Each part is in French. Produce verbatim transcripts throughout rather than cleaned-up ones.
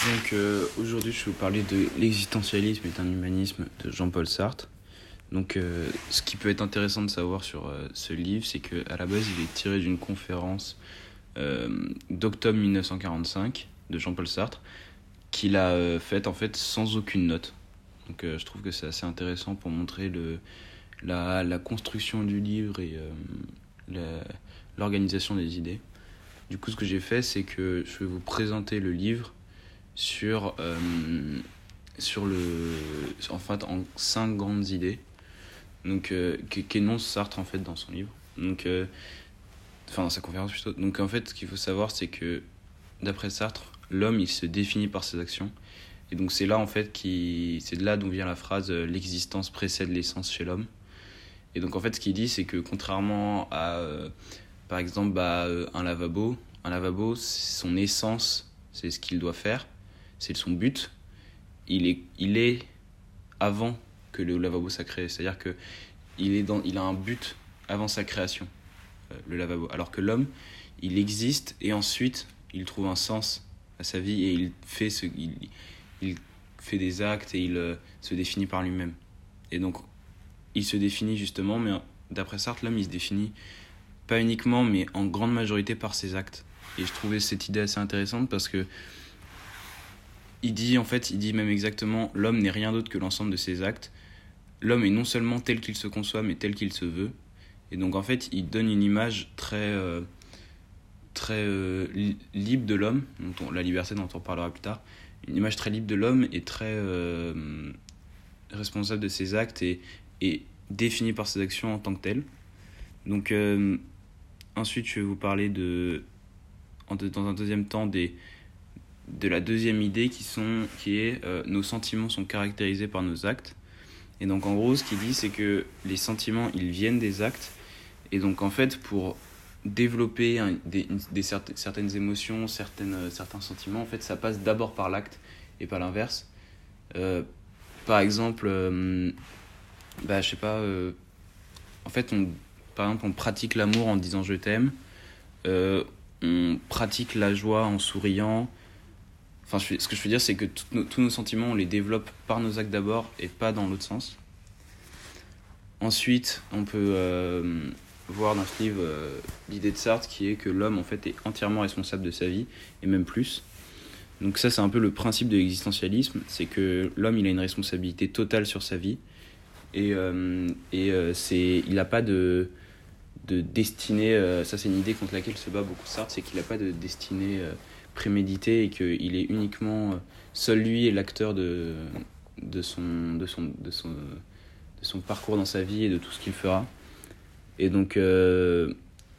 Donc euh, aujourd'hui je vais vous parler de l'existentialisme et d'un humanisme de Jean-Paul Sartre. Donc euh, ce qui peut être intéressant de savoir sur euh, ce livre, c'est qu'à la base il est tiré d'une conférence euh, d'octobre dix-neuf cent quarante-cinq de Jean-Paul Sartre, qu'il a euh, faite en fait sans aucune note. Donc euh, je trouve que c'est assez intéressant pour montrer le, la, la construction du livre et euh, la, l'organisation des idées. Du coup ce que j'ai fait, c'est que je vais vous présenter le livre sur, euh, sur le, en fait, en cinq grandes idées donc, euh, qu'énonce Sartre en fait, dans son livre. Donc, euh, enfin, dans sa conférence plutôt. Donc, en fait, ce qu'il faut savoir, c'est que, d'après Sartre, l'homme, il se définit par ses actions. Et donc, c'est là, en fait, qui, c'est de là d'où vient la phrase euh, « l'existence précède l'essence chez l'homme ». Et donc, en fait, ce qu'il dit, c'est que, contrairement à, euh, par exemple, bah, un lavabo, un lavabo, son essence, c'est ce qu'il doit faire. C'est son but, il est, il est avant que le lavabo soit créé. C'est-à-dire qu'il est dans, il a un but avant sa création, euh, le lavabo. Alors que l'homme, il existe et ensuite, il trouve un sens à sa vie et il fait, ce, il, il fait des actes et il euh, se définit par lui-même. Et donc, il se définit justement, mais d'après Sartre, l'homme, il se définit pas uniquement, mais en grande majorité par ses actes. Et je trouvais cette idée assez intéressante parce que Il dit, en fait, il dit même exactement, l'homme n'est rien d'autre que l'ensemble de ses actes. L'homme est non seulement tel qu'il se conçoit, mais tel qu'il se veut. Et donc, en fait, il donne une image très, euh, très euh, li- libre de l'homme, dont on- la liberté dont on parlera plus tard. Une image très libre de l'homme et très euh, responsable de ses actes et, et définie par ses actions en tant que tel. Donc, euh, ensuite, je vais vous parler de, en de- dans un deuxième temps des de la deuxième idée qui, sont, qui est euh, nos sentiments sont caractérisés par nos actes. Et donc en gros ce qu'il dit, c'est que les sentiments ils viennent des actes, et donc en fait pour développer un, des, des certes, certaines émotions, certaines, euh, certains sentiments, en fait ça passe d'abord par l'acte et pas l'inverse. Euh, par exemple euh, bah je sais pas euh, en fait on, par exemple on pratique l'amour en disant je t'aime, euh, on pratique la joie en souriant. Enfin, ce que je veux dire, c'est que nos, tous nos sentiments, on les développe par nos actes d'abord et pas dans l'autre sens. Ensuite, on peut euh, voir dans ce livre euh, l'idée de Sartre qui est que l'homme, en fait, est entièrement responsable de sa vie, et même plus. Donc ça, c'est un peu le principe de l'existentialisme, c'est que l'homme, il a une responsabilité totale sur sa vie, et, euh, et euh, c'est, il n'a pas de, de destinée, euh, ça c'est une idée contre laquelle se bat beaucoup Sartre, c'est qu'il n'a pas de destinée euh, prémédité et qu'il est uniquement, seul lui est l'acteur de, de, son, de, son, de, son, de son parcours dans sa vie et de tout ce qu'il fera. Et donc, euh,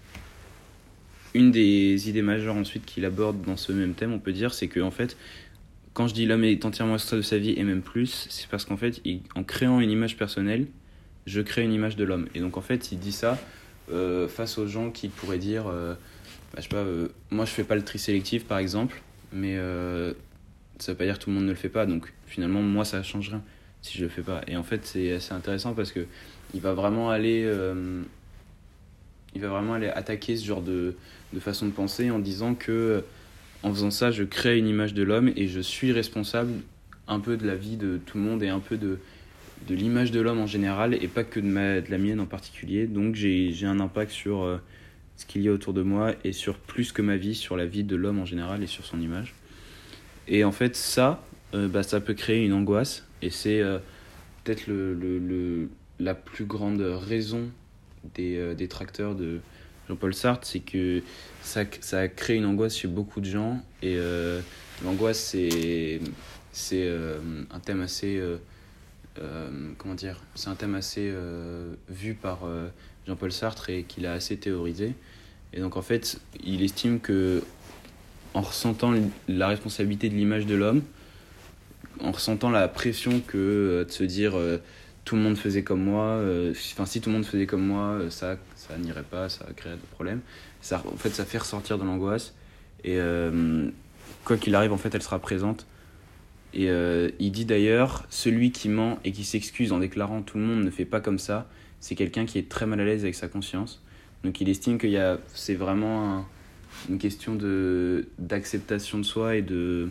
une des idées majeures ensuite qu'il aborde dans ce même thème, on peut dire, c'est que en fait, quand je dis l'homme est entièrement responsable de sa vie et même plus, c'est parce qu'en fait, il, en créant une image personnelle, je crée une image de l'homme. Et donc en fait, il dit ça euh, face aux gens qui pourraient dire... Euh, Bah, je sais pas, euh, moi je fais pas le tri sélectif par exemple, mais euh, ça veut pas dire que tout le monde ne le fait pas, donc finalement moi ça change rien si je le fais pas. Et en fait c'est assez intéressant parce que il va vraiment aller, euh, il va vraiment aller attaquer ce genre de, de façon de penser en disant que en faisant ça je crée une image de l'homme et je suis responsable un peu de la vie de tout le monde et un peu de, de l'image de l'homme en général et pas que de, ma, de la mienne en particulier. Donc j'ai, j'ai un impact sur... Euh, ce qu'il y a autour de moi et sur plus que ma vie, sur la vie de l'homme en général et sur son image. Et en fait, ça, euh, bah, ça peut créer une angoisse et c'est euh, peut-être le, le, le, la plus grande raison des euh, détracteurs de Jean-Paul Sartre, c'est que ça, ça crée une angoisse chez beaucoup de gens et euh, l'angoisse, c'est, c'est euh, un thème assez... Euh, euh, comment dire, c'est un thème assez euh, vu par euh, Jean-Paul Sartre et qu'il a assez théorisé. Et donc en fait, il estime que en ressentant la responsabilité de l'image de l'homme, en ressentant la pression que euh, de se dire euh, tout le monde faisait comme moi, euh, enfin si tout le monde faisait comme moi, euh, ça ça n'irait pas, ça créerait des problèmes. Ça, en fait, ça fait ressortir de l'angoisse et euh, quoi qu'il arrive, en fait, elle sera présente. Et euh, il dit d'ailleurs, celui qui ment et qui s'excuse en déclarant tout le monde ne fait pas comme ça, c'est quelqu'un qui est très mal à l'aise avec sa conscience. Donc il estime qu'il y a, c'est vraiment un, une question de, d'acceptation de soi et de,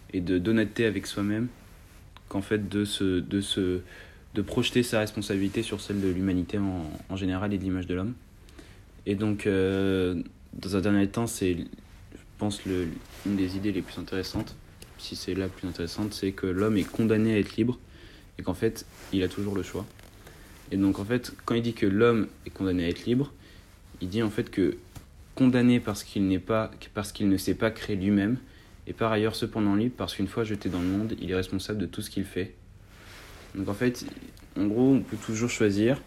et de, d'honnêteté avec soi-même qu'en fait de, se, de, se, de projeter sa responsabilité sur celle de l'humanité en, en général et de l'image de l'homme. Et donc, euh, dans un dernier temps, c'est, je pense, le, une des idées les plus intéressantes, si c'est la plus intéressante, c'est que l'homme est condamné à être libre et qu'en fait, il a toujours le choix. Et donc, en fait, quand il dit que l'homme est condamné à être libre, il dit en fait que condamné parce qu'il n'est pas, parce qu'il ne s'est pas créé lui-même, et par ailleurs cependant libre parce qu'une fois jeté dans le monde, il est responsable de tout ce qu'il fait. Donc en fait, en gros, on peut toujours choisir,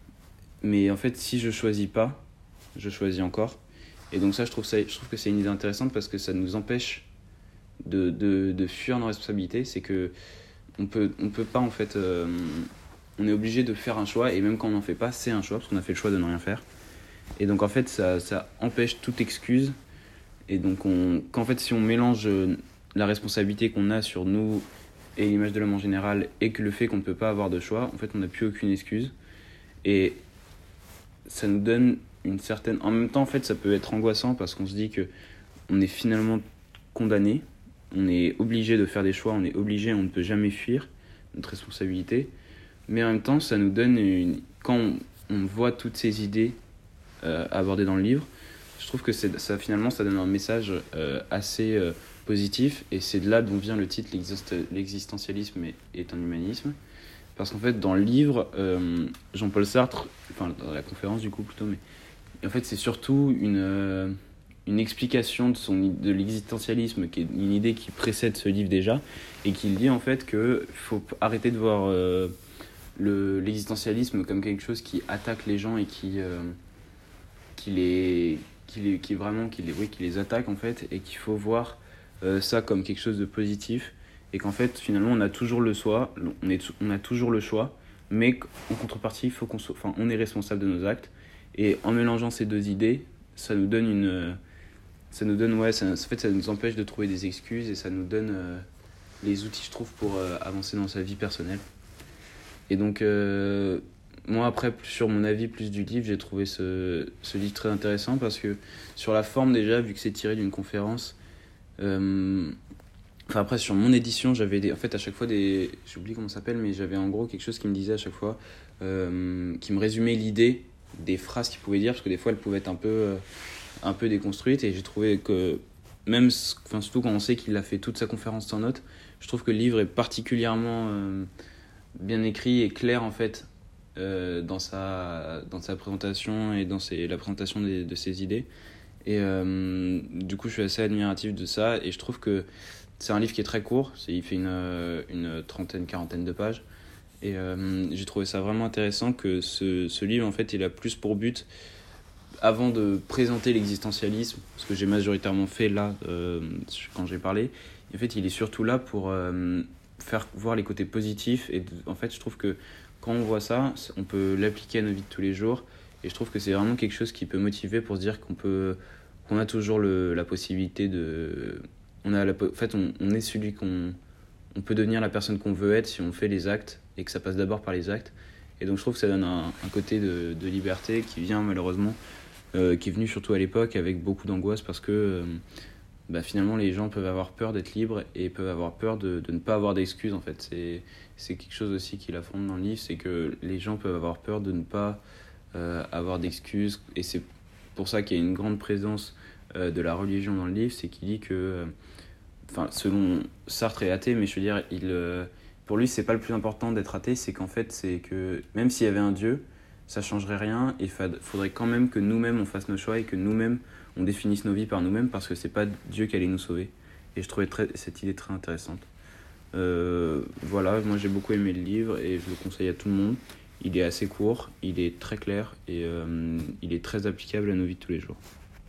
mais en fait, si je choisis pas, je choisis encore. Et donc ça, je trouve, ça, je trouve que c'est une idée intéressante parce que ça nous empêche de, de, de fuir nos responsabilités. C'est que on peut, on peut pas en fait, euh, on est obligé de faire un choix, et même quand on n'en fait pas, c'est un choix parce qu'on a fait le choix de ne rien faire. Et donc en fait, ça, ça empêche toute excuse. Et donc, on, qu'en fait, si on mélange la responsabilité qu'on a sur nous et l'image de l'homme en général, et que le fait qu'on ne peut pas avoir de choix, en fait, on n'a plus aucune excuse. Et ça nous donne une certaine... En même temps, en fait, ça peut être angoissant parce qu'on se dit qu'on est finalement condamné, on est obligé de faire des choix, on est obligé, on ne peut jamais fuir notre responsabilité. Mais en même temps, ça nous donne une... Quand on, on voit toutes ces idées euh, abordées dans le livre, je trouve que c'est, ça, finalement, ça donne un message euh, assez euh, positif, et c'est de là dont vient le titre L'exist- L'existentialisme est, est un humanisme. Parce qu'en fait, dans le livre, euh, Jean-Paul Sartre, enfin dans la conférence du coup plutôt, mais en fait, c'est surtout une, euh, une explication de, son, de l'existentialisme, qui est une idée qui précède ce livre déjà, et qui dit en fait qu'il faut arrêter de voir euh, le, l'existentialisme comme quelque chose qui attaque les gens et qui, euh, qui les... Qui, les, qui vraiment qui les, oui, qui les attaque en fait, et qu'il faut voir euh, ça comme quelque chose de positif, et qu'en fait finalement on a toujours le choix, on, est, on a toujours le choix, mais en contrepartie il faut qu'on soit, enfin, on est responsable de nos actes, et en mélangeant ces deux idées, ça nous donne une ça nous donne ouais ça, en fait ça nous empêche de trouver des excuses, et ça nous donne euh, les outils, je trouve, pour euh, avancer dans sa vie personnelle. Et donc euh, moi, après, sur mon avis plus du livre, j'ai trouvé ce, ce livre très intéressant parce que sur la forme déjà, vu que c'est tiré d'une conférence, euh, enfin après sur mon édition, j'avais des, en fait à chaque fois des, j'ai oublié comment ça s'appelle, mais j'avais en gros quelque chose qui me disait à chaque fois, euh, qui me résumait l'idée des phrases qu'il pouvait dire, parce que des fois elles pouvaient être un peu, euh, un peu déconstruites, et j'ai trouvé que même, enfin surtout quand on sait qu'il a fait toute sa conférence sans notes, je trouve que le livre est particulièrement euh, bien écrit et clair en fait. Euh, dans, sa, dans sa présentation et dans ses, la présentation des, de ses idées. Et euh, du coup, je suis assez admiratif de ça, et je trouve que c'est un livre qui est très court, c'est, il fait une, une trentaine, quarantaine de pages. Et euh, j'ai trouvé ça vraiment intéressant que ce, ce livre, en fait, il a plus pour but, avant de présenter l'existentialisme, ce que j'ai majoritairement fait là, euh, quand j'ai parlé, en fait, il est surtout là pour euh, faire voir les côtés positifs. Et en fait, je trouve que quand on voit ça, on peut l'appliquer à nos vies de tous les jours, et je trouve que c'est vraiment quelque chose qui peut motiver pour se dire qu'on peut, qu'on a toujours le, la possibilité de... On a la, en fait, on, on est celui qu'on... On peut devenir la personne qu'on veut être si on fait les actes, et que ça passe d'abord par les actes. Et donc je trouve que ça donne un, un côté de, de liberté qui vient malheureusement, euh, qui est venu surtout à l'époque avec beaucoup d'angoisse, parce que euh, bah, finalement les gens peuvent avoir peur d'être libres, et peuvent avoir peur de, de ne pas avoir d'excuses en fait. C'est... C'est quelque chose aussi qui l'affronte dans le livre, c'est que les gens peuvent avoir peur de ne pas euh, avoir d'excuses, et c'est pour ça qu'il y a une grande présence euh, de la religion dans le livre. C'est qu'il dit que, enfin, euh, selon Sartre est athée, mais je veux dire, il, euh, pour lui, c'est pas le plus important d'être athée, c'est qu'en fait, c'est que même s'il y avait un Dieu, ça changerait rien, et il faudrait quand même que nous-mêmes on fasse nos choix, et que nous-mêmes on définisse nos vies par nous-mêmes, parce que c'est pas Dieu qui allait nous sauver. Et je trouvais très, cette idée très intéressante. Euh, voilà, moi j'ai beaucoup aimé le livre, et je le conseille à tout le monde. Il est assez court, il est très clair, et euh, il est très applicable à nos vies de tous les jours.